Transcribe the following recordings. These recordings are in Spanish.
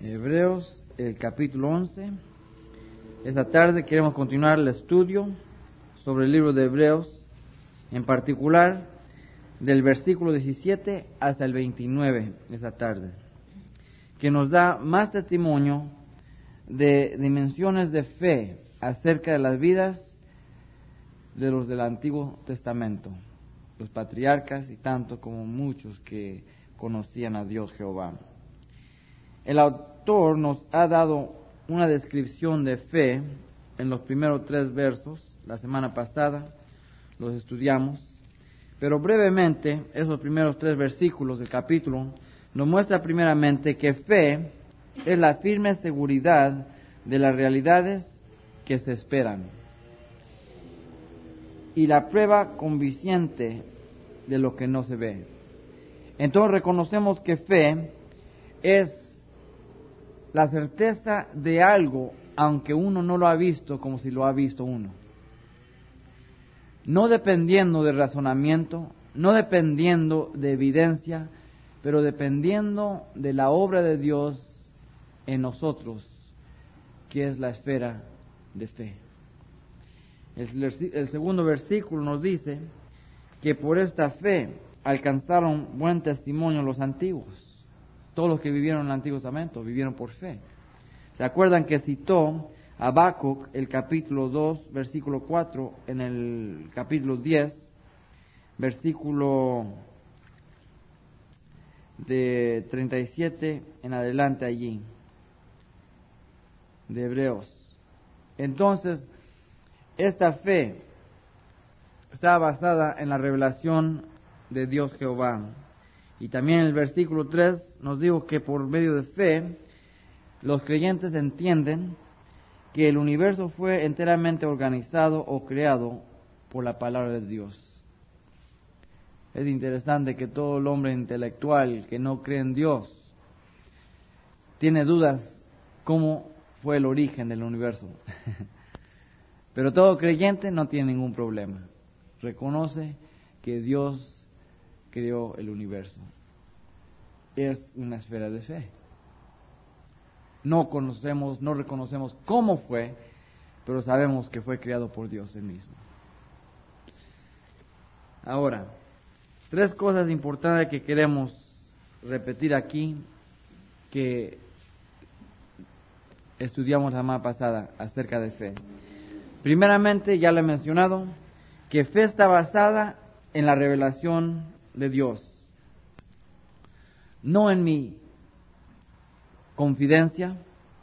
Hebreos, el capítulo 11. Esta tarde queremos continuar el estudio sobre el libro de Hebreos, en particular del versículo 17 hasta el 29 esta tarde, que nos da más testimonio de dimensiones de fe acerca de las vidas de los del Antiguo Testamento, los patriarcas y tanto como muchos que conocían a Dios Jehová. El autor nos ha dado una descripción de fe en los primeros 3 versos. La semana pasada los estudiamos, pero brevemente esos primeros 3 versículos del capítulo nos muestra primeramente que fe es la firme seguridad de las realidades que se esperan y la prueba convincente de lo que no se ve. Entonces reconocemos que fe es la certeza de algo, aunque uno no lo ha visto como si lo ha visto uno. No dependiendo de razonamiento, no dependiendo de evidencia, pero dependiendo de la obra de Dios en nosotros, que es la esfera de fe. El segundo versículo nos dice que por esta fe alcanzaron buen testimonio los antiguos. Todos los que vivieron en el Antiguo Testamento vivieron por fe. ¿Se acuerdan que citó Habacuc el capítulo 2, versículo 4, en el capítulo 10, versículo de 37 en adelante allí, de Hebreos? Entonces, esta fe está basada en la revelación de Dios Jehová. Y también el versículo 3 nos dijo que por medio de fe, los creyentes entienden que el universo fue enteramente organizado o creado por la palabra de Dios. Es interesante que todo el hombre intelectual que no cree en Dios tiene dudas cómo fue el origen del universo. Pero todo creyente no tiene ningún problema. Reconoce que Dios creó el universo. Es una esfera de fe. No reconocemos cómo fue, pero sabemos que fue creado por Dios él mismo. Ahora, 3 cosas importantes que queremos repetir aquí, que estudiamos la semana pasada acerca de fe. Primeramente, ya le he mencionado, que fe está basada en la revelación de Dios, no en mi confidencia,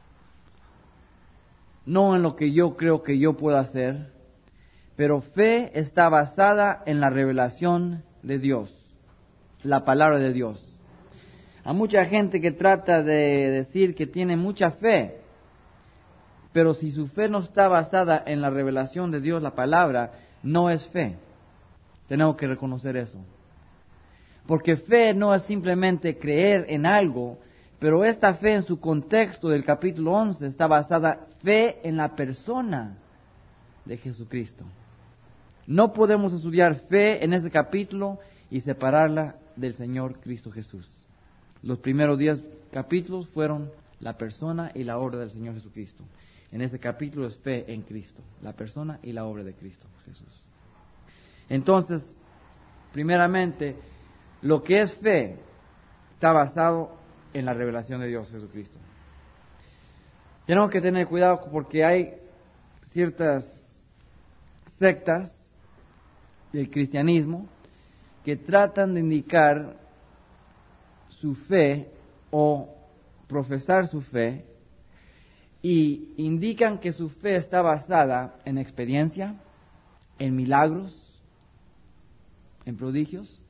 no en lo que yo creo que yo puedo hacer, pero fe está basada en la revelación de Dios, la palabra de Dios. Hay mucha gente que trata de decir que tiene mucha fe, pero si su fe no está basada en la revelación de Dios, la palabra, no es fe. Tenemos que reconocer eso. Porque fe no es simplemente creer en algo, pero esta fe en su contexto del capítulo 11 está basada fe en la persona de Jesucristo. No podemos estudiar fe en este capítulo y separarla del Señor Cristo Jesús. Los primeros 10 capítulos fueron la persona y la obra del Señor Jesucristo. En este capítulo es fe en Cristo, la persona y la obra de Cristo Jesús. Entonces, primeramente, lo que es fe está basado en la revelación de Dios Jesucristo. Tenemos que tener cuidado porque hay ciertas sectas del cristianismo que tratan de indicar su fe o profesar su fe y indican que su fe está basada en experiencia, en milagros, en prodigios.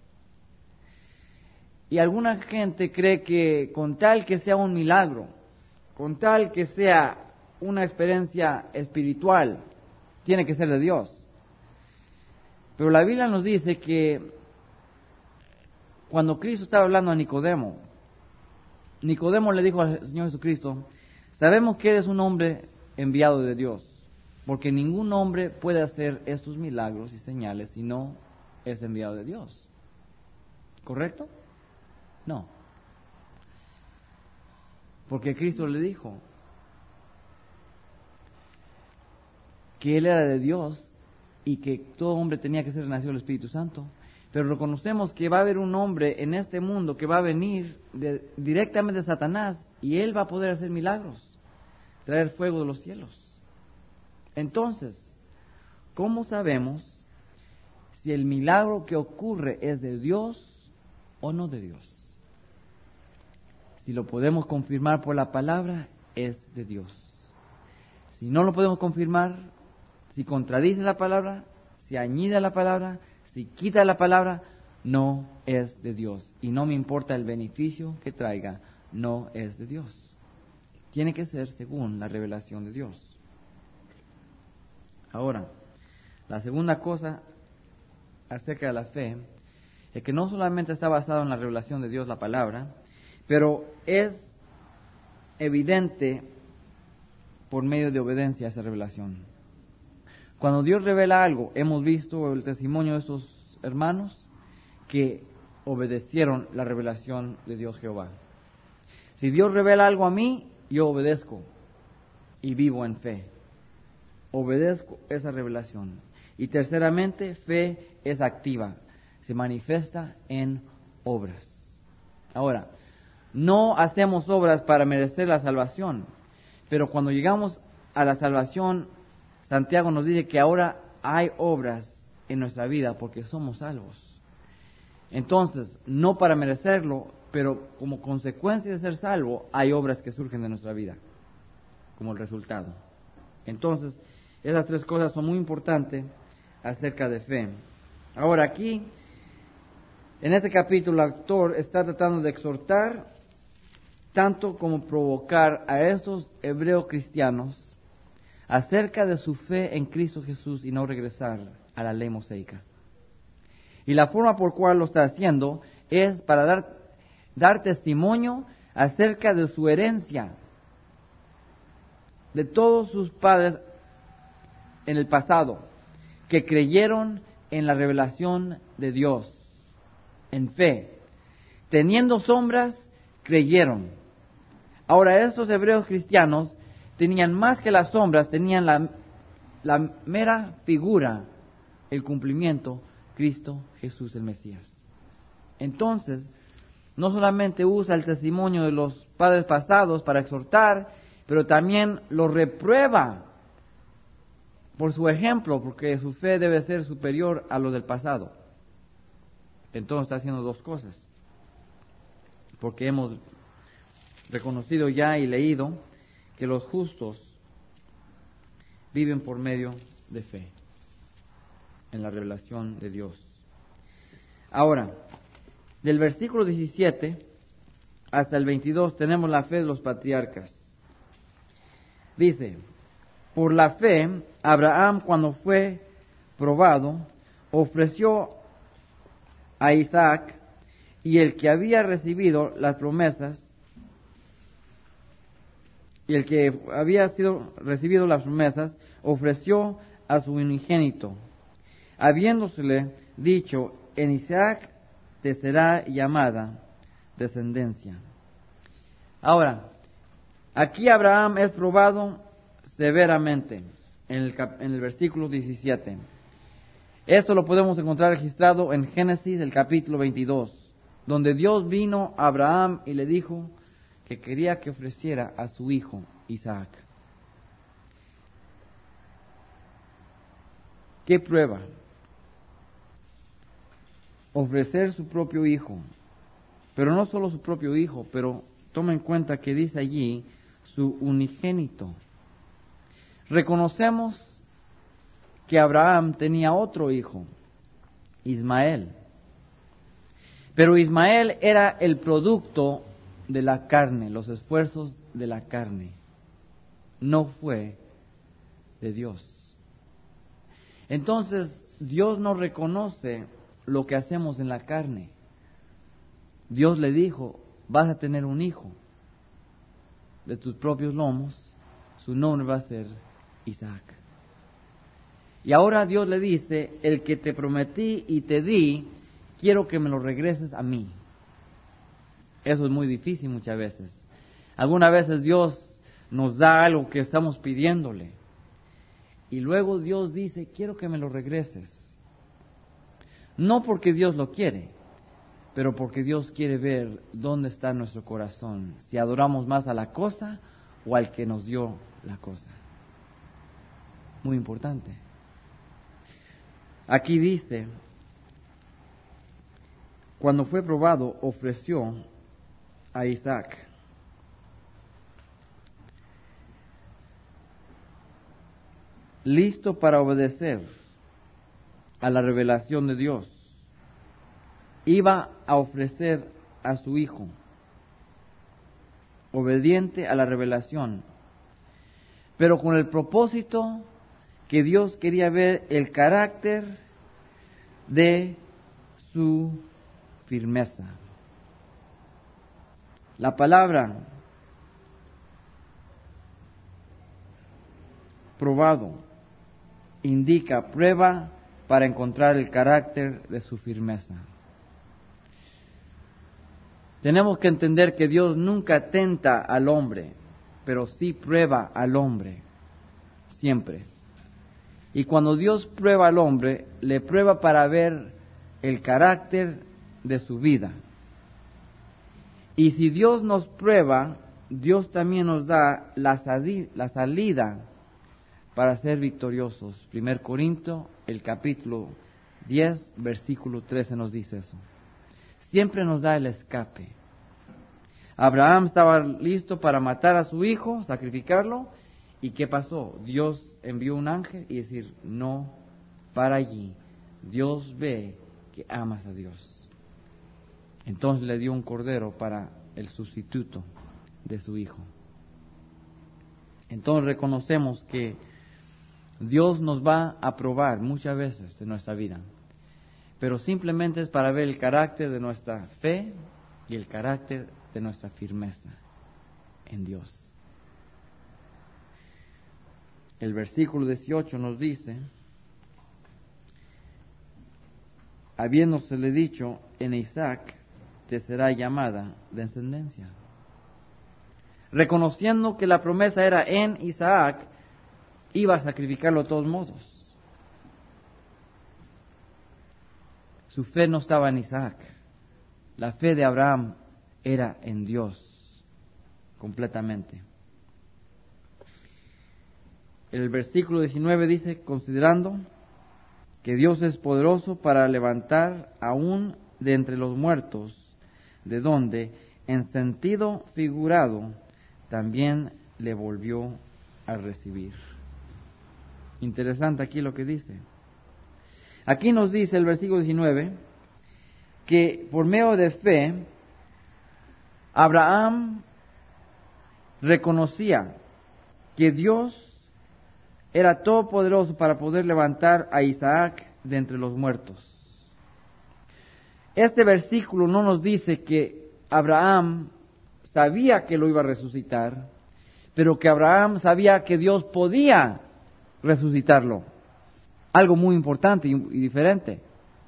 Y alguna gente cree que con tal que sea un milagro, con tal que sea una experiencia espiritual, tiene que ser de Dios. Pero la Biblia nos dice que cuando Cristo estaba hablando a Nicodemo, Nicodemo le dijo al Señor Jesucristo: sabemos que eres un hombre enviado de Dios, porque ningún hombre puede hacer estos milagros y señales si no es enviado de Dios. ¿Correcto? No. Porque Cristo le dijo que Él era de Dios y que todo hombre tenía que ser nacido del Espíritu Santo. Pero reconocemos que va a haber un hombre en este mundo que va a venir directamente de Satanás y él va a poder hacer milagros, traer fuego de los cielos. Entonces, ¿cómo sabemos si el milagro que ocurre es de Dios o no de Dios? Si lo podemos confirmar por la palabra, es de Dios. Si no lo podemos confirmar, si contradice la palabra, si añade la palabra, si quita la palabra, no es de Dios. Y no me importa el beneficio que traiga, no es de Dios. Tiene que ser según la revelación de Dios. Ahora, la segunda cosa acerca de la fe es que no solamente está basado en la revelación de Dios, la palabra, pero es evidente por medio de obediencia a esa revelación. Cuando Dios revela algo, hemos visto el testimonio de estos hermanos que obedecieron la revelación de Dios Jehová. Si Dios revela algo a mí, yo obedezco y vivo en fe. Obedezco esa revelación. Y terceramente, fe es activa, se manifiesta en obras. Ahora, no hacemos obras para merecer la salvación, pero cuando llegamos a la salvación, Santiago nos dice que ahora hay obras en nuestra vida porque somos salvos. Entonces, no para merecerlo, pero como consecuencia de ser salvo, hay obras que surgen de nuestra vida, como el resultado. Entonces, esas tres cosas son muy importantes acerca de fe. Ahora aquí, en este capítulo, el autor está tratando de exhortar, tanto como provocar a estos hebreos cristianos acerca de su fe en Cristo Jesús y no regresar a la ley mosaica. Y la forma por cual lo está haciendo es para dar testimonio acerca de su herencia, de todos sus padres en el pasado, que creyeron en la revelación de Dios, en fe. Teniendo sombras, creyeron. Ahora, estos hebreos cristianos tenían más que las sombras, tenían la mera figura, el cumplimiento, Cristo Jesús el Mesías. Entonces, no solamente usa el testimonio de los padres pasados para exhortar, pero también lo reprueba por su ejemplo, porque su fe debe ser superior a lo del pasado. Entonces está haciendo dos cosas, porque hemos reconocido ya y leído que los justos viven por medio de fe en la revelación de Dios. Ahora, del versículo 17 hasta el 22 tenemos la fe de los patriarcas. Dice: por la fe, Abraham, cuando fue probado, ofreció a Isaac, y el que había recibido las promesas, ofreció a su unigénito, habiéndosele dicho: en Isaac te será llamada descendencia. Ahora, aquí Abraham es probado severamente en el versículo 17. Esto lo podemos encontrar registrado en Génesis, el capítulo 22, donde Dios vino a Abraham y le dijo que quería que ofreciera a su hijo Isaac. ¿Qué prueba? Ofrecer su propio hijo, pero no solo su propio hijo, pero toma en cuenta que dice allí su unigénito. Reconocemos que Abraham tenía otro hijo, Ismael. Pero Ismael era el producto de la carne, los esfuerzos de la carne. No fue de Dios. Entonces, Dios no reconoce lo que hacemos en la carne. Dios le dijo: vas a tener un hijo de tus propios lomos, su nombre va a ser Isaac. Y ahora Dios le dice: el que te prometí y te di, quiero que me lo regreses a mí. Eso es muy difícil muchas veces. Algunas veces Dios nos da algo que estamos pidiéndole. Y luego Dios dice, quiero que me lo regreses. No porque Dios lo quiere, pero porque Dios quiere ver dónde está nuestro corazón. Si adoramos más a la cosa o al que nos dio la cosa. Muy importante. Aquí dice, cuando fue probado, ofreció a Isaac. Listo para obedecer a la revelación de Dios. Iba a ofrecer a su hijo, obediente a la revelación, pero con el propósito que Dios quería ver el carácter de su firmeza. La palabra probado indica prueba para encontrar el carácter de su firmeza. Tenemos que entender que Dios nunca tenta al hombre, pero sí prueba al hombre, siempre. Y cuando Dios prueba al hombre, le prueba para ver el carácter de su vida. Y si Dios nos prueba, Dios también nos da la salida para ser victoriosos. 1 Corintios, el capítulo 10, versículo 13 nos dice eso. Siempre nos da el escape. Abraham estaba listo para matar a su hijo, sacrificarlo. ¿Y qué pasó? Dios envió un ángel y decir, no, para allí. Dios ve que amas a Dios. Entonces le dio un cordero para el sustituto de su hijo. Entonces reconocemos que Dios nos va a probar muchas veces en nuestra vida, pero simplemente es para ver el carácter de nuestra fe y el carácter de nuestra firmeza en Dios. El versículo 18 nos dice, habiéndosele dicho, en Isaac te será llamada descendencia. Reconociendo que la promesa era en Isaac, iba a sacrificarlo de todos modos. Su fe no estaba en Isaac. La fe de Abraham era en Dios, completamente. El versículo 19 dice, considerando que Dios es poderoso para levantar aún de entre los muertos, de donde, en sentido figurado, también le volvió a recibir. Interesante aquí lo que dice. Aquí nos dice el versículo 19 que por medio de fe Abraham reconocía que Dios era todopoderoso para poder levantar a Isaac de entre los muertos. Este versículo no nos dice que Abraham sabía que lo iba a resucitar, pero que Abraham sabía que Dios podía resucitarlo. Algo muy importante y diferente.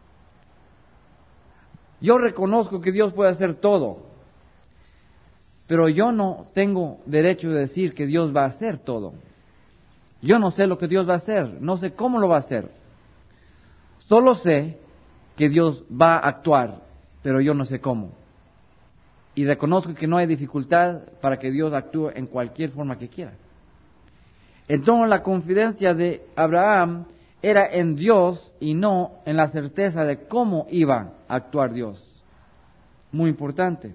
Yo reconozco que Dios puede hacer todo, pero yo no tengo derecho de decir que Dios va a hacer todo. Yo no sé lo que Dios va a hacer, no sé cómo lo va a hacer. Solo sé que Dios va a actuar, pero yo no sé cómo. Y reconozco que no hay dificultad para que Dios actúe en cualquier forma que quiera. Entonces la confidencia de Abraham era en Dios y no en la certeza de cómo iba a actuar Dios. Muy importante.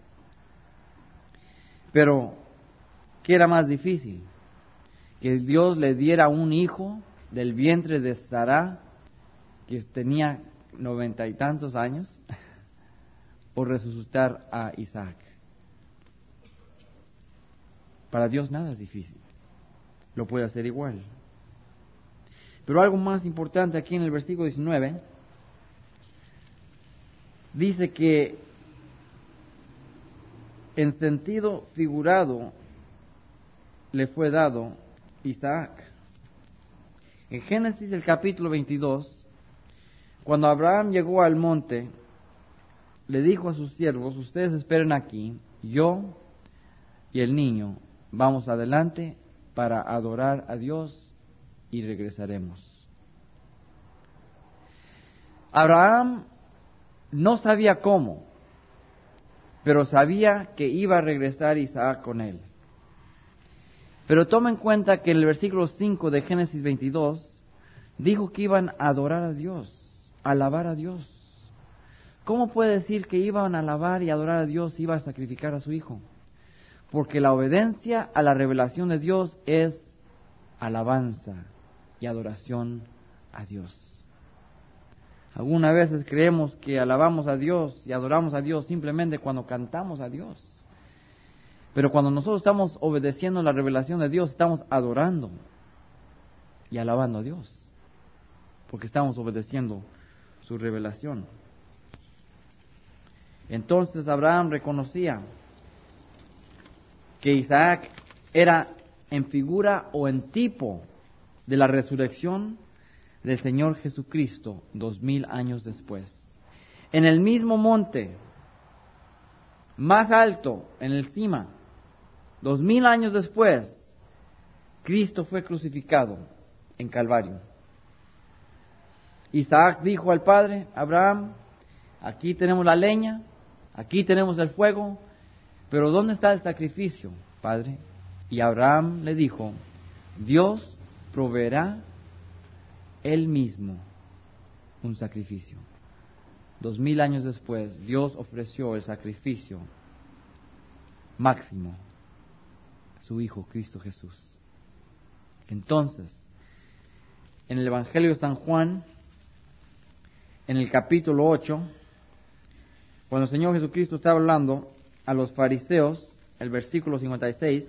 Pero, ¿qué era más difícil? Que Dios le diera un hijo del vientre de Sara, que tenía 90 y tantos años, o resucitar a Isaac. Para Dios nada es difícil. Lo puede hacer igual. Pero algo más importante aquí en el versículo 19, dice que en sentido figurado le fue dado Isaac. En Génesis el capítulo 22, cuando Abraham llegó al monte, le dijo a sus siervos, ustedes esperen aquí, yo y el niño, vamos adelante para adorar a Dios y regresaremos. Abraham no sabía cómo, pero sabía que iba a regresar Isaac con él. Pero toma en cuenta que en el versículo 5 de Génesis 22 dijo que iban a adorar a Dios, a alabar a Dios. ¿Cómo puede decir que iban a alabar y adorar a Dios y iba a sacrificar a su hijo? Porque la obediencia a la revelación de Dios es alabanza y adoración a Dios. Algunas veces creemos que alabamos a Dios y adoramos a Dios simplemente cuando cantamos a Dios. Pero cuando nosotros estamos obedeciendo la revelación de Dios, estamos adorando y alabando a Dios. Porque estamos obedeciendo su revelación. Entonces Abraham reconocía que Isaac era en figura o en tipo de la resurrección del Señor Jesucristo 2000 años después. En el mismo monte, más alto, en el cima, 2000 años después, Cristo fue crucificado en Calvario. Isaac dijo al padre, Abraham, aquí tenemos la leña, aquí tenemos el fuego, pero ¿dónde está el sacrificio, padre? Y Abraham le dijo, Dios proveerá Él mismo un sacrificio. 2000 años después, Dios ofreció el sacrificio máximo, su Hijo, Cristo Jesús. Entonces, en el Evangelio de San Juan, en el capítulo 8, cuando el Señor Jesucristo estaba hablando a los fariseos, el versículo 56,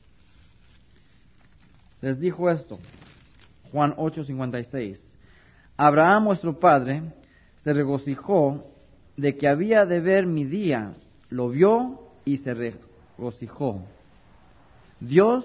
les dijo esto, Juan 8:56. Abraham, vuestro padre, se regocijó de que había de ver mi día, lo vio y se regocijó. Dios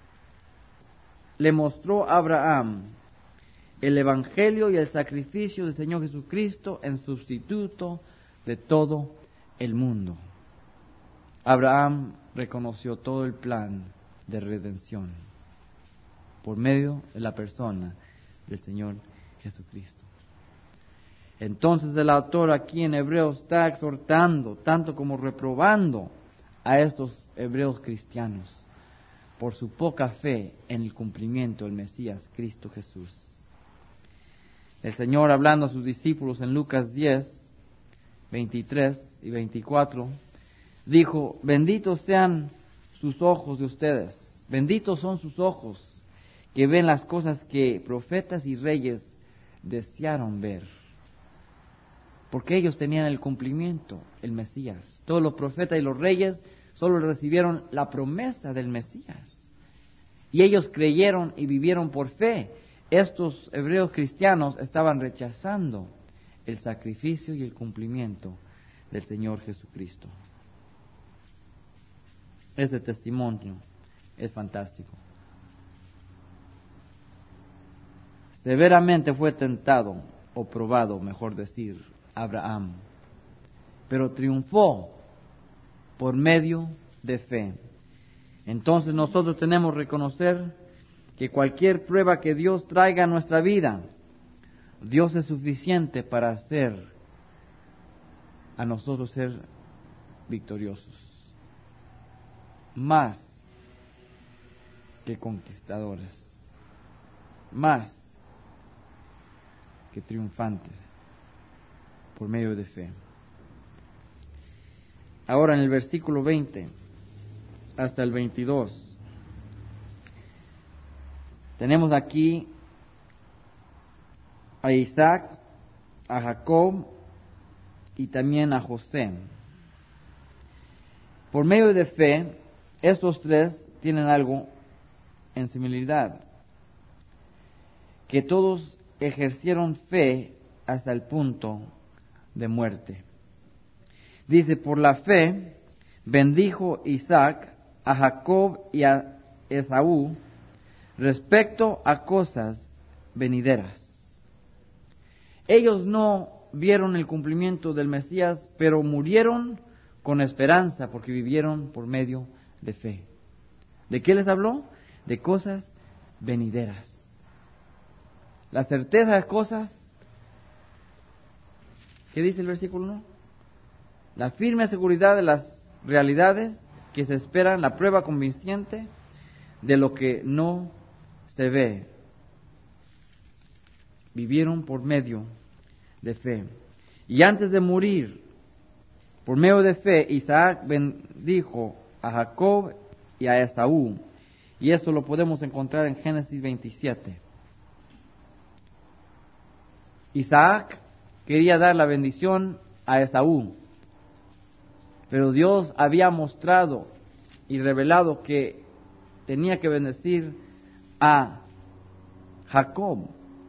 le mostró a Abraham el evangelio y el sacrificio del Señor Jesucristo en sustituto de todo el mundo. Abraham reconoció todo el plan de redención por medio de la persona del Señor Jesucristo. Entonces el autor aquí en Hebreos está exhortando, tanto como reprobando a estos hebreos cristianos por su poca fe en el cumplimiento del Mesías Cristo Jesús. El Señor, hablando a sus discípulos en Lucas 10, 23 y 24, dijo, benditos sean sus ojos de ustedes, benditos son sus ojos que ven las cosas que profetas y reyes desearon ver. Porque ellos tenían el cumplimiento, el Mesías. Todos los profetas y los reyes solo recibieron la promesa del Mesías. Y ellos creyeron y vivieron por fe. Estos hebreos cristianos estaban rechazando el sacrificio y el cumplimiento del Señor Jesucristo. Este testimonio es fantástico. Severamente fue tentado, o probado, mejor decir, Abraham, pero triunfó por medio de fe. Entonces nosotros tenemos que reconocer que cualquier prueba que Dios traiga a nuestra vida, Dios es suficiente para hacer a nosotros ser victoriosos, más que conquistadores, más que triunfantes, por medio de fe. Ahora en el versículo 20 hasta el 22, tenemos aquí a Isaac, a Jacob y también a José. Por medio de fe, estos tres tienen algo en similaridad, que todos ejercieron fe hasta el punto de muerte. Dice, por la fe bendijo Isaac a Jacob y a Esaú respecto a cosas venideras. Ellos no vieron el cumplimiento del Mesías, pero murieron con esperanza porque vivieron por medio de fe. ¿De qué les habló? De cosas venideras. La certeza de cosas, ¿qué dice el versículo 1? La firme seguridad de las realidades que se esperan, la prueba convincente de lo que no se ve. Vivieron por medio de fe. Y antes de morir, por medio de fe, Isaac bendijo a Jacob y a Esaú. Y esto lo podemos encontrar en Génesis 27. Isaac quería dar la bendición a Esaú, pero Dios había mostrado y revelado que tenía que bendecir a Jacob.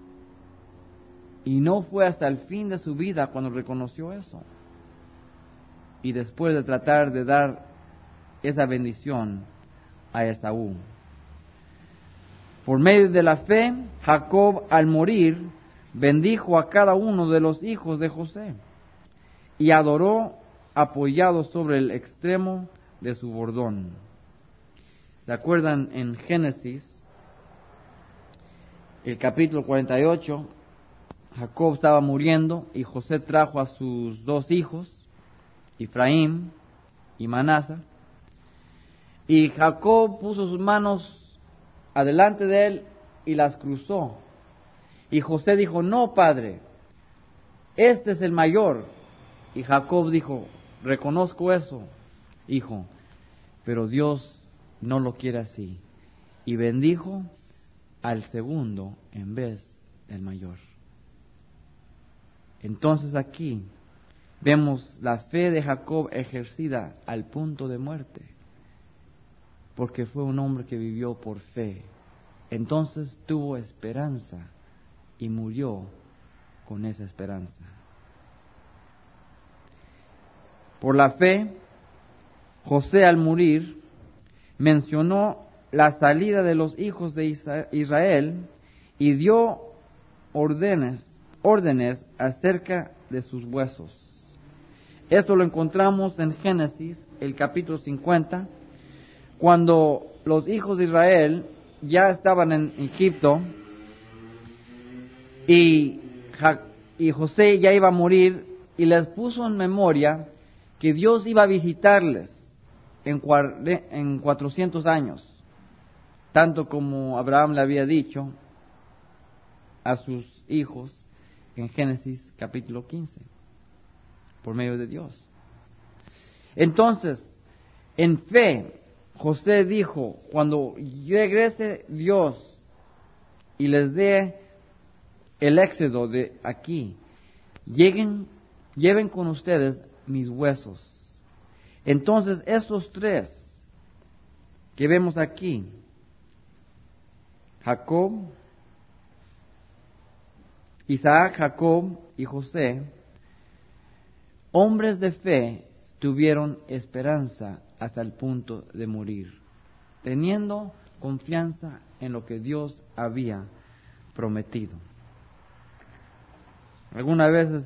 Y no fue hasta el fin de su vida cuando reconoció eso. Y después de tratar de dar esa bendición a Esaú. Por medio de la fe, Jacob al morir bendijo a cada uno de los hijos de José y adoró apoyado sobre el extremo de su bordón. ¿Se acuerdan en Génesis, el capítulo 48? Jacob estaba muriendo y José trajo a sus dos hijos, Efraín y Manasa, y Jacob puso sus manos adelante de él y las cruzó. Y José dijo: no, padre, este es el mayor. Y Jacob dijo: reconozco eso, hijo, pero Dios no lo quiere así. Y bendijo al segundo en vez del mayor. Entonces aquí vemos la fe de Jacob ejercida al punto de muerte, porque fue un hombre que vivió por fe. Entonces tuvo esperanza y murió con esa esperanza. Por la fe, José al morir mencionó la salida de los hijos de Israel y dio órdenes acerca de sus huesos. Esto lo encontramos en Génesis, el capítulo 50, cuando los hijos de Israel ya estaban en Egipto y José ya iba a morir, y les puso en memoria que Dios iba a visitarles en 400 años, tanto como Abraham le había dicho a sus hijos en Génesis capítulo 15, por medio de Dios. Entonces, en fe, José dijo: cuando regrese Dios y les dé el éxodo de aquí, lleven con ustedes mis huesos. Entonces, estos tres que vemos aquí, Isaac, Jacob y José, hombres de fe, tuvieron esperanza hasta el punto de morir, teniendo confianza en lo que Dios había prometido. Algunas veces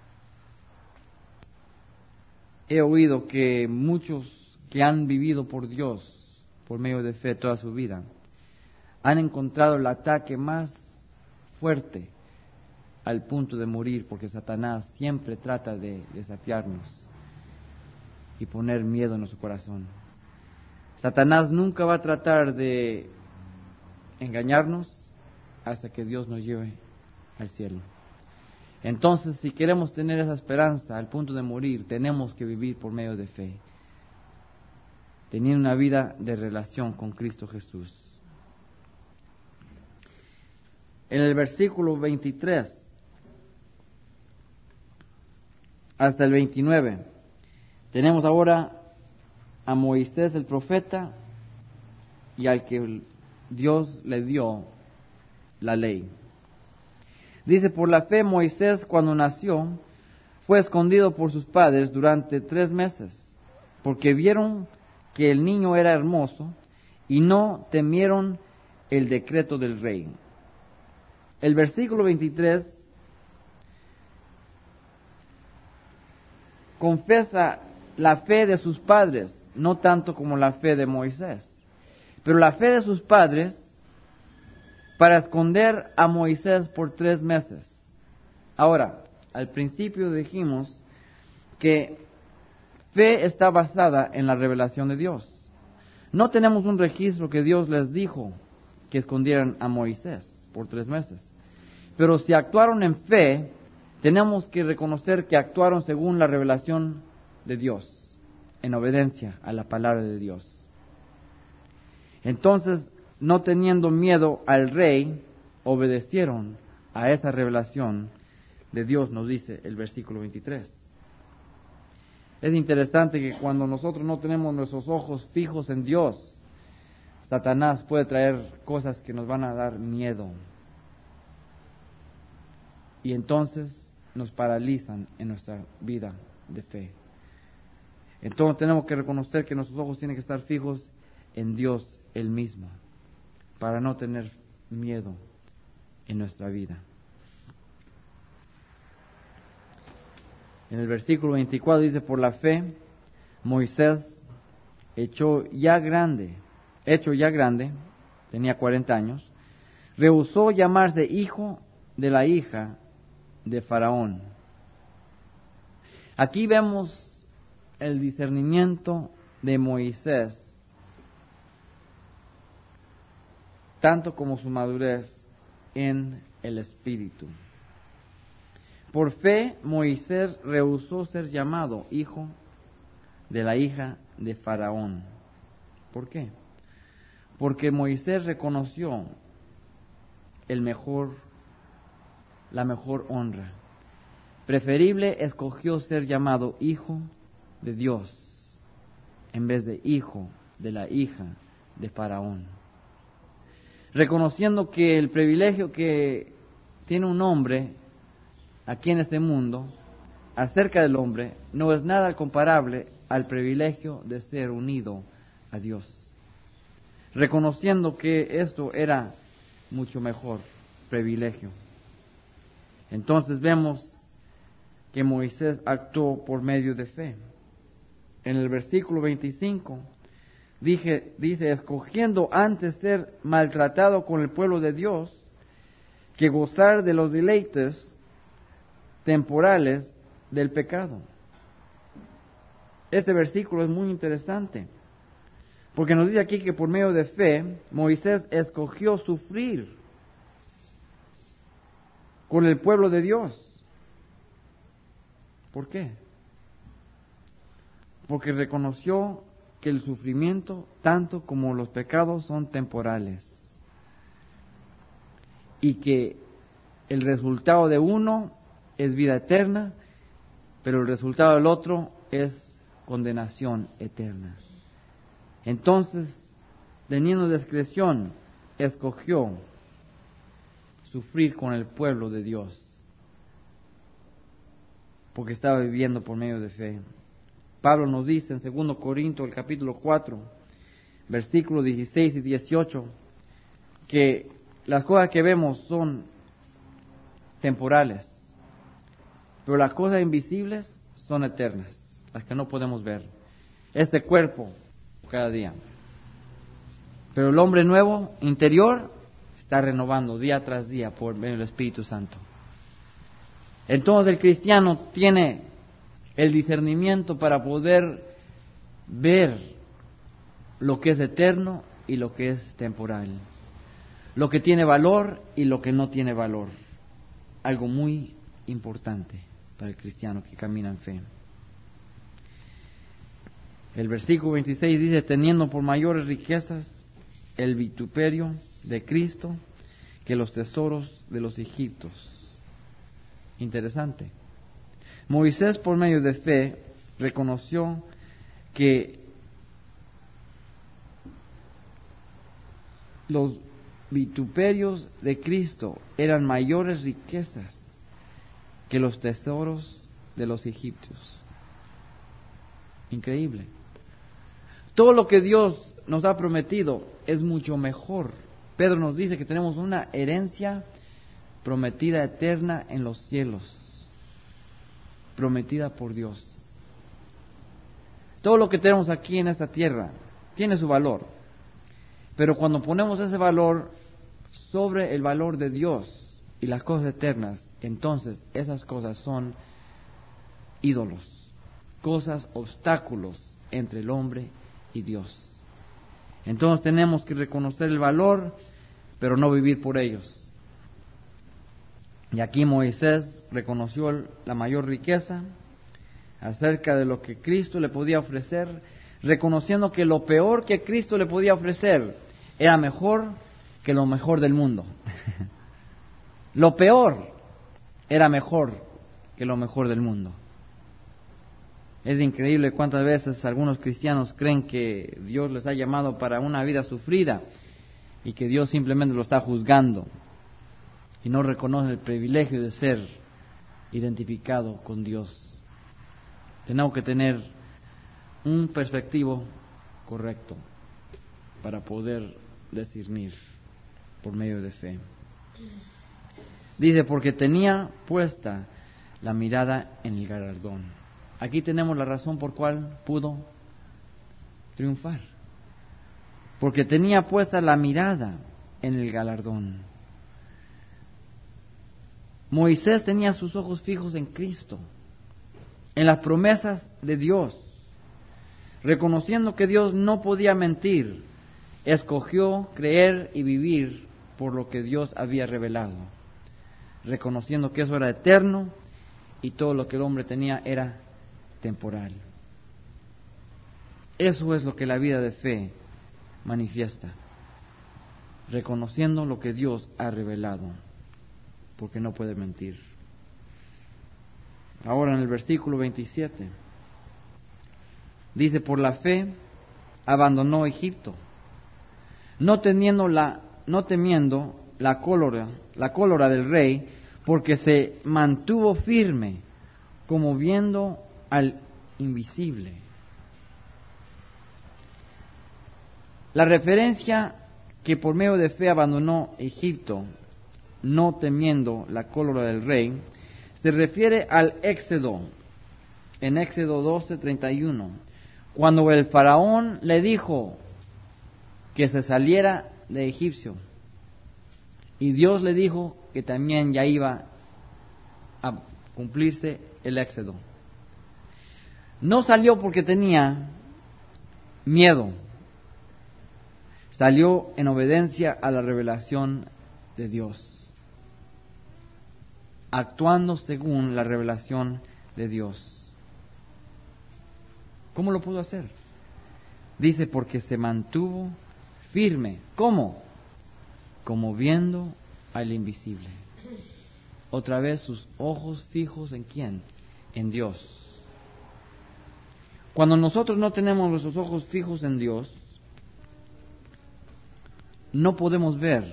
he oído que muchos que han vivido por Dios, por medio de fe toda su vida, han encontrado el ataque más fuerte al punto de morir, porque Satanás siempre trata de desafiarnos y poner miedo en nuestro corazón. Satanás nunca va a tratar de engañarnos hasta que Dios nos lleve al cielo. Entonces, si queremos tener esa esperanza al punto de morir, tenemos que vivir por medio de fe, teniendo una vida de relación con Cristo Jesús. En el versículo 23 hasta el 29, tenemos ahora a Moisés el profeta y al que Dios le dio la ley. Dice: por la fe Moisés, cuando nació, fue escondido por sus padres durante 3 meses, porque vieron que el niño era hermoso y no temieron el decreto del rey. El versículo 23 confesa la fe de sus padres, no tanto como la fe de Moisés. pero la fe de sus padres para esconder a Moisés por 3 meses. Ahora, al principio dijimos que fe está basada en la revelación de Dios. No tenemos un registro que Dios les dijo que escondieran a Moisés por 3 meses. Pero si actuaron en fe, tenemos que reconocer que actuaron según la revelación de Dios, en obediencia a la palabra de Dios. Entonces, no teniendo miedo al rey, obedecieron a esa revelación de Dios, nos dice el versículo 23. Es interesante que cuando nosotros no tenemos nuestros ojos fijos en Dios, Satanás puede traer cosas que nos van a dar miedo. Y entonces nos paralizan en nuestra vida de fe. Entonces tenemos que reconocer que nuestros ojos tienen que estar fijos en Dios Él mismo, para no tener miedo en nuestra vida. En el versículo 24 dice, por la fe, Moisés, hecho ya grande, tenía 40 años, rehusó llamarse hijo de la hija de Faraón. Aquí vemos el discernimiento de Moisés, tanto como su madurez en el espíritu. Por fe, Moisés rehusó ser llamado hijo de la hija de Faraón. ¿Por qué? Porque Moisés reconoció la mejor honra. Preferible escogió ser llamado hijo de Dios en vez de hijo de la hija de Faraón. Reconociendo que el privilegio que tiene un hombre aquí en este mundo, acerca del hombre, no es nada comparable al privilegio de ser unido a Dios. Reconociendo que esto era mucho mejor privilegio. Entonces vemos que Moisés actuó por medio de fe. En el versículo 25 dice, escogiendo antes ser maltratado con el pueblo de Dios, que gozar de los deleites temporales del pecado. Este versículo es muy interesante, porque nos dice aquí que por medio de fe, Moisés escogió sufrir con el pueblo de Dios. ¿Por qué? Porque reconoció que el sufrimiento, tanto como los pecados, son temporales. Y que el resultado de uno es vida eterna, pero el resultado del otro es condenación eterna. Entonces, teniendo discreción, escogió sufrir con el pueblo de Dios, porque estaba viviendo por medio de fe. Pablo nos dice en 2 Corintios, el capítulo 4, versículos 16 y 18, que las cosas que vemos son temporales, pero las cosas invisibles son eternas, las que no podemos ver. Este cuerpo, cada día. Pero el hombre nuevo, interior, está renovando día tras día por medio del Espíritu Santo. Entonces el cristiano tiene el discernimiento para poder ver lo que es eterno y lo que es temporal, lo que tiene valor y lo que no tiene valor. Algo muy importante para el cristiano que camina en fe. El versículo 26 dice, teniendo por mayores riquezas el vituperio de Cristo que los tesoros de los egipcios. Interesante. Moisés, por medio de fe, reconoció que los vituperios de Cristo eran mayores riquezas que los tesoros de los egipcios. Increíble. Todo lo que Dios nos ha prometido es mucho mejor. Pedro nos dice que tenemos una herencia prometida eterna en los cielos, prometida por Dios. Todo lo que tenemos aquí en esta tierra tiene su valor, Pero cuando ponemos ese valor sobre el valor de Dios y las cosas eternas, entonces esas cosas son ídolos, cosas, obstáculos entre el hombre y Dios. Entonces tenemos que reconocer el valor, pero no vivir por ellos. Y aquí Moisés reconoció la mayor riqueza acerca de lo que Cristo le podía ofrecer, reconociendo que lo peor que Cristo le podía ofrecer era mejor que lo mejor del mundo. Lo peor era mejor que lo mejor del mundo. Es increíble cuántas veces algunos cristianos creen que Dios les ha llamado para una vida sufrida y que Dios simplemente lo está juzgando y no reconocen el privilegio de ser identificado con Dios. Tenemos que tener un perspectivo correcto para poder discernir por medio de fe. Dice, porque tenía puesta la mirada en el galardón. Aquí tenemos la razón por cual pudo triunfar. Porque tenía puesta la mirada en el galardón. Moisés tenía sus ojos fijos en Cristo, en las promesas de Dios. Reconociendo que Dios no podía mentir, escogió creer y vivir por lo que Dios había revelado. Reconociendo que eso era eterno y todo lo que el hombre tenía era temporal. Eso es lo que la vida de fe manifiesta, reconociendo lo que Dios ha revelado, porque no puede mentir. Ahora en el versículo 27 dice, por la fe abandonó Egipto, no temiendo la cólera del rey, porque se mantuvo firme, como viendo al invisible. La referencia que por medio de fe abandonó Egipto, no temiendo la cólera del rey, se refiere al Éxodo, en Éxodo 12:31, cuando el faraón le dijo que se saliera de Egipcio, y Dios le dijo que también ya iba a cumplirse el Éxodo. No salió porque tenía miedo, salió en obediencia a la revelación de Dios, actuando según la revelación de Dios. ¿Cómo lo pudo hacer? Dice, porque se mantuvo firme. ¿Cómo? Como viendo al invisible. Otra vez sus ojos fijos ¿en quién? En Dios. Cuando nosotros no tenemos nuestros ojos fijos en Dios, no podemos ver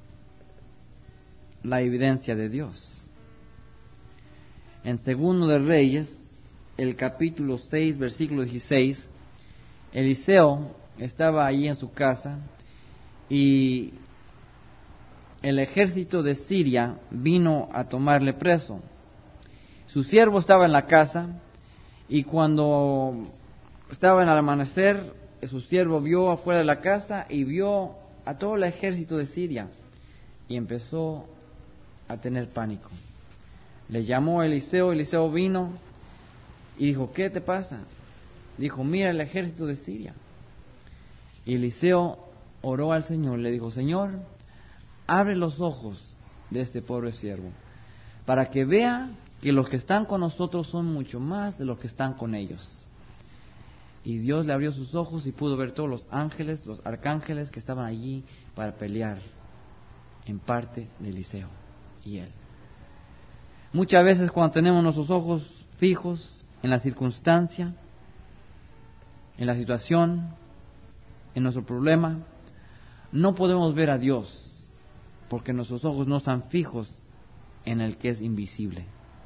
la evidencia de Dios. En Segundo de Reyes, el capítulo 6, versículo 16, Eliseo estaba allí en su casa y el ejército de Siria vino a tomarle preso. Su siervo estaba en la casa y cuando estaba en el amanecer, su siervo vio afuera de la casa y vio a todo el ejército de Siria y empezó a tener pánico. Le llamó a Eliseo, Eliseo vino y dijo, ¿qué te pasa? Dijo, mira el ejército de Siria. Y Eliseo oró al Señor, le dijo, Señor, abre los ojos de este pobre siervo, para que vea que los que están con nosotros son mucho más de los que están con ellos. Y Dios le abrió sus ojos y pudo ver todos los ángeles, los arcángeles que estaban allí para pelear en parte de Eliseo y él. Muchas veces cuando tenemos nuestros ojos fijos en la circunstancia, en la situación, en nuestro problema, no podemos ver a Dios, porque nuestros ojos no están fijos en el que es invisible.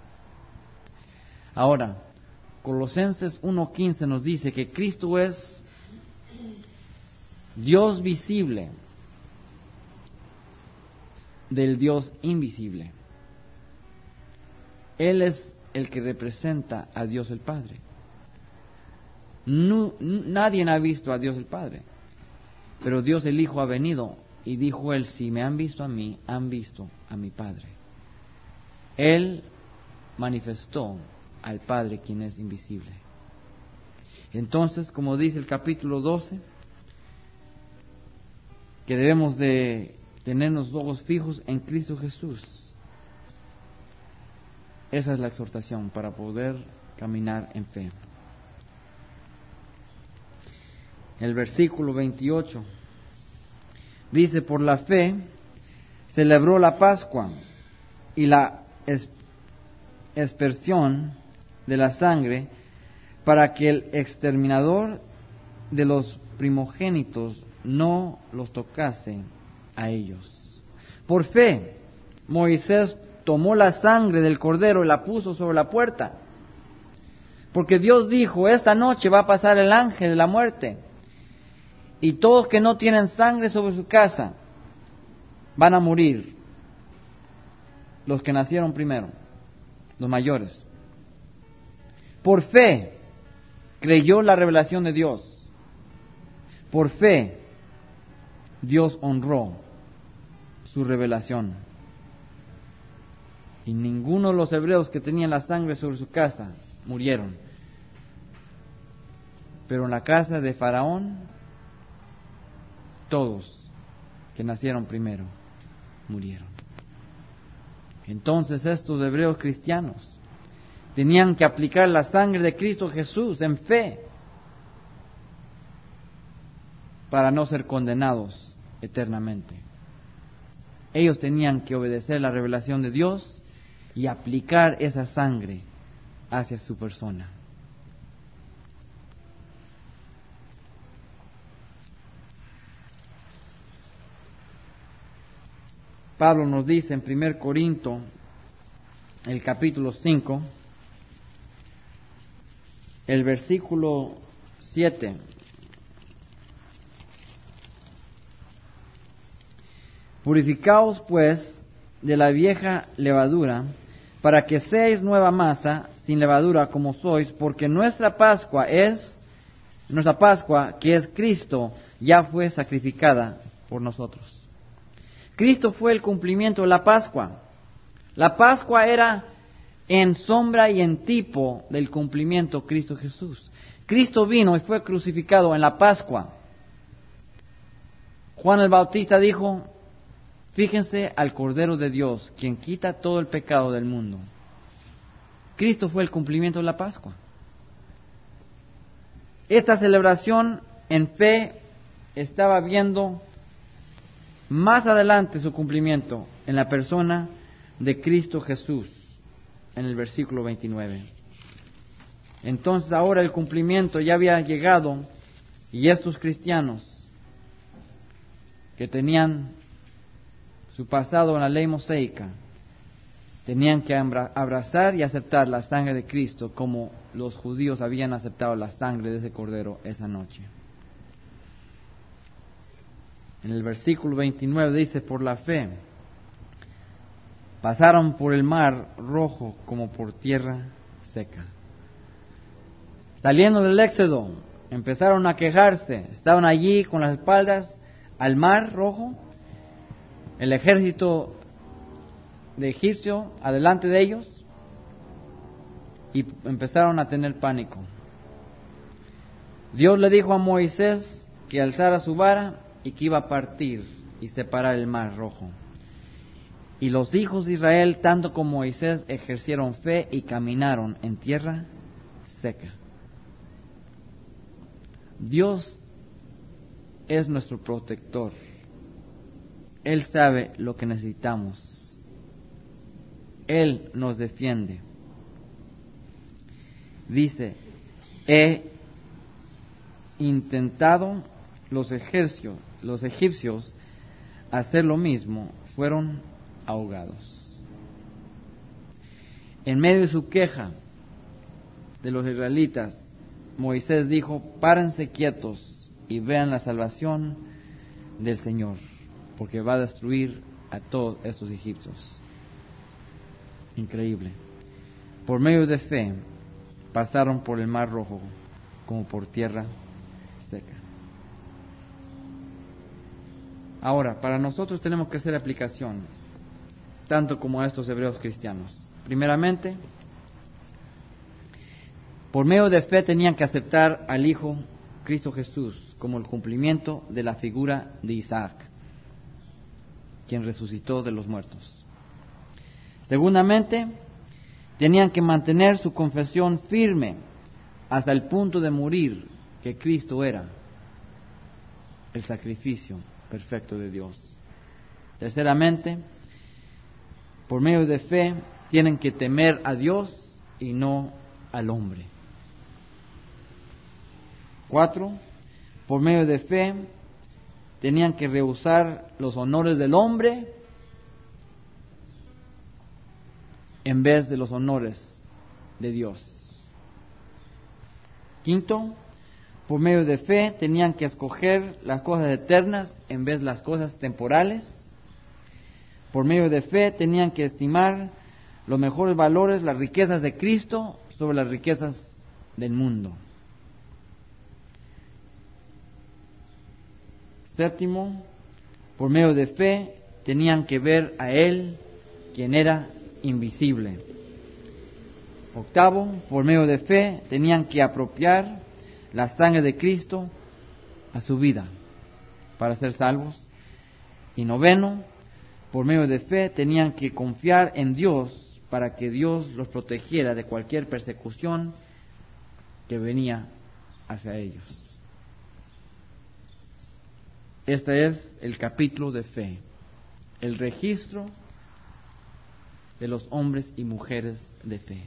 Ahora, Colosenses 1:15 nos dice que Cristo es Dios visible del Dios invisible. Él es el que representa a Dios el Padre. Nadie ha visto a Dios el Padre. Pero Dios el Hijo ha venido y dijo él, si me han visto a mí, han visto a mi Padre. Él manifestó al Padre quien es invisible. Entonces, como dice el capítulo 12, que debemos de tener los ojos fijos en Cristo Jesús. Esa es la exhortación para poder caminar en fe. El versículo 28 dice, por la fe celebró la Pascua y la aspersión de la sangre para que el exterminador de los primogénitos no los tocase a ellos. Por fe, Moisés tomó la sangre del cordero y la puso sobre la puerta, porque Dios dijo, esta noche va a pasar el ángel de la muerte, y todos que no tienen sangre sobre su casa van a morir, los que nacieron primero, los mayores. Por fe creyó la revelación de Dios. Por fe Dios honró su revelación. Y ninguno de los hebreos que tenían la sangre sobre su casa murieron. Pero en la casa de Faraón, todos que nacieron primero murieron. Entonces estos hebreos cristianos tenían que aplicar la sangre de Cristo Jesús en fe para no ser condenados eternamente. Ellos tenían que obedecer la revelación de Dios y aplicar esa sangre hacia su persona. Pablo nos dice en 1 Corinto, el capítulo 5, el versículo 7. Purificaos pues de la vieja levadura, para que seáis nueva masa, sin levadura como sois, porque nuestra Pascua, que es Cristo, ya fue sacrificada por nosotros. Cristo fue el cumplimiento de la Pascua. La Pascua era en sombra y en tipo del cumplimiento de Cristo Jesús. Cristo vino y fue crucificado en la Pascua. Juan el Bautista dijo, fíjense al Cordero de Dios, quien quita todo el pecado del mundo. Cristo fue el cumplimiento de la Pascua. Esta celebración en fe estaba viendo más adelante su cumplimiento en la persona de Cristo Jesús, en el versículo 29. Entonces ahora el cumplimiento ya había llegado y estos cristianos que tenían su pasado en la ley mosaica tenían que abrazar y aceptar la sangre de Cristo como los judíos habían aceptado la sangre de ese cordero esa noche. En el versículo 29 dice, por la fe pasaron por el mar rojo como por tierra seca. Saliendo del Éxodo, empezaron a quejarse, estaban allí con las espaldas al mar rojo, el ejército de egipcio adelante de ellos, y empezaron a tener pánico. Dios le dijo a Moisés que alzara su vara y que iba a partir y separar el mar rojo. Y los hijos de Israel, tanto como Moisés, ejercieron fe y caminaron en tierra seca. Dios es nuestro protector. Él sabe lo que necesitamos. Él nos defiende. Dice, he intentado los egipcios hacer lo mismo, fueron ahogados. En medio de su queja de los israelitas, Moisés dijo, párense quietos y vean la salvación del Señor, porque va a destruir a todos estos egipcios. Increíble. Por medio de fe, pasaron por el mar rojo como por tierra seca. Ahora, para nosotros tenemos que hacer aplicación, tanto como a estos hebreos cristianos. Primeramente, por medio de fe tenían que aceptar al Hijo Cristo Jesús como el cumplimiento de la figura de Isaac, quien resucitó de los muertos. Segundamente, tenían que mantener su confesión firme hasta el punto de morir, que Cristo era el sacrificio perfecto de Dios. Terceramente, por medio de fe, tienen que temer a Dios y no al hombre. 4, por medio de fe, tenían que rehusar los honores del hombre en vez de los honores de Dios. 5, por medio de fe tenían que escoger las cosas eternas en vez de las cosas temporales. Por medio de fe tenían que estimar los mejores valores, las riquezas de Cristo sobre las riquezas del mundo. 7, por medio de fe tenían que ver a Él, quien era invisible. 8, por medio de fe tenían que apropiar la sangre de Cristo a su vida para ser salvos. Y 9, por medio de fe tenían que confiar en Dios para que Dios los protegiera de cualquier persecución que venía hacia ellos. Este es el capítulo de fe, el registro de los hombres y mujeres de fe.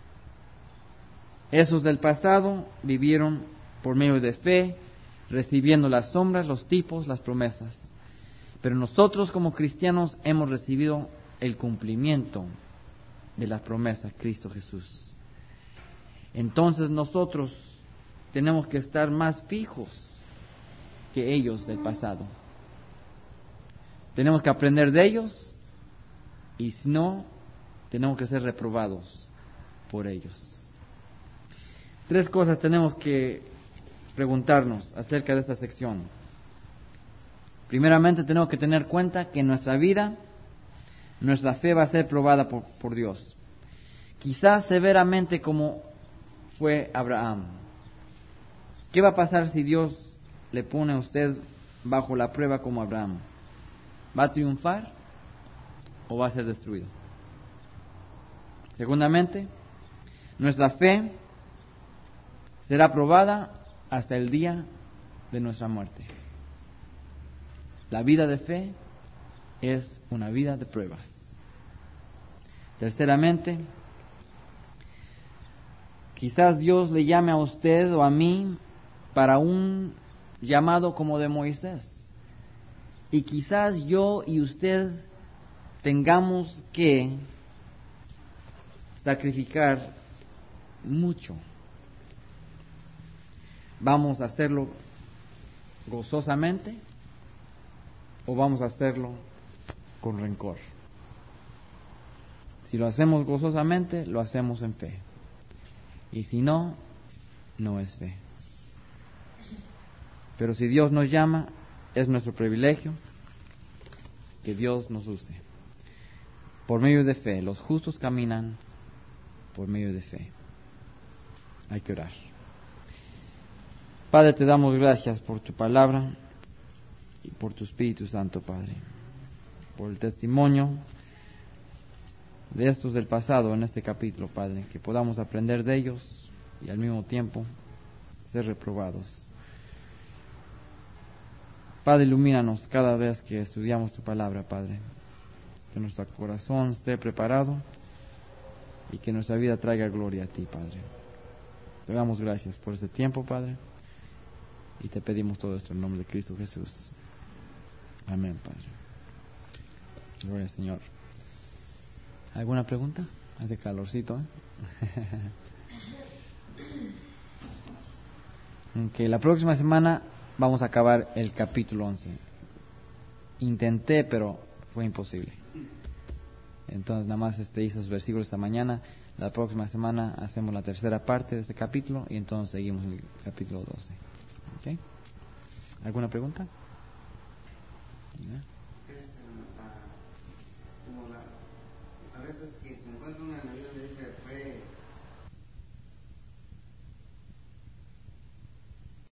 Esos del pasado vivieron por medio de fe, recibiendo las sombras, los tipos, las promesas. Pero nosotros como cristianos hemos recibido el cumplimiento de las promesas, Cristo Jesús. Entonces nosotros tenemos que estar más fijos que ellos del pasado. Tenemos que aprender de ellos, y si no, tenemos que ser reprobados por ellos. 3 cosas tenemos que preguntarnos acerca de esta sección. Primeramente, tenemos que tener cuenta que en nuestra vida, nuestra fe va a ser probada por Dios. Quizás severamente como fue Abraham. ¿Qué va a pasar si Dios le pone a usted bajo la prueba como Abraham? ¿Va a triunfar o va a ser destruido? Segundamente, nuestra fe será probada hasta el día de nuestra muerte. La vida de fe es una vida de pruebas. Terceramente, quizás Dios le llame a usted o a mí para un llamado como de Moisés. Y quizás yo y usted tengamos que sacrificar mucho. ¿Vamos a hacerlo gozosamente o vamos a hacerlo con rencor? Si lo hacemos gozosamente, lo hacemos en fe. Y si no, no es fe. Pero si Dios nos llama, es nuestro privilegio que Dios nos use. Por medio de fe, los justos caminan por medio de fe. Hay que orar. Padre, te damos gracias por tu palabra y por tu Espíritu Santo, Padre, por el testimonio de estos del pasado en este capítulo, Padre, que podamos aprender de ellos y al mismo tiempo ser reprobados. Padre, ilumínanos cada vez que estudiamos tu palabra, Padre, que nuestro corazón esté preparado y que nuestra vida traiga gloria a ti, Padre. Te damos gracias por este tiempo, Padre, y te pedimos todo esto en nombre de Cristo Jesús. Amén, Padre. Gloria al Señor. ¿Alguna pregunta? Hace calorcito, Que la próxima semana vamos a acabar el capítulo 11. Intenté, pero fue imposible. Entonces nada más hice esos versículos esta mañana. La próxima semana hacemos la tercera parte de este capítulo y entonces seguimos el capítulo 12. ¿Okay? ¿Alguna pregunta? Diga. A veces que se encuentra una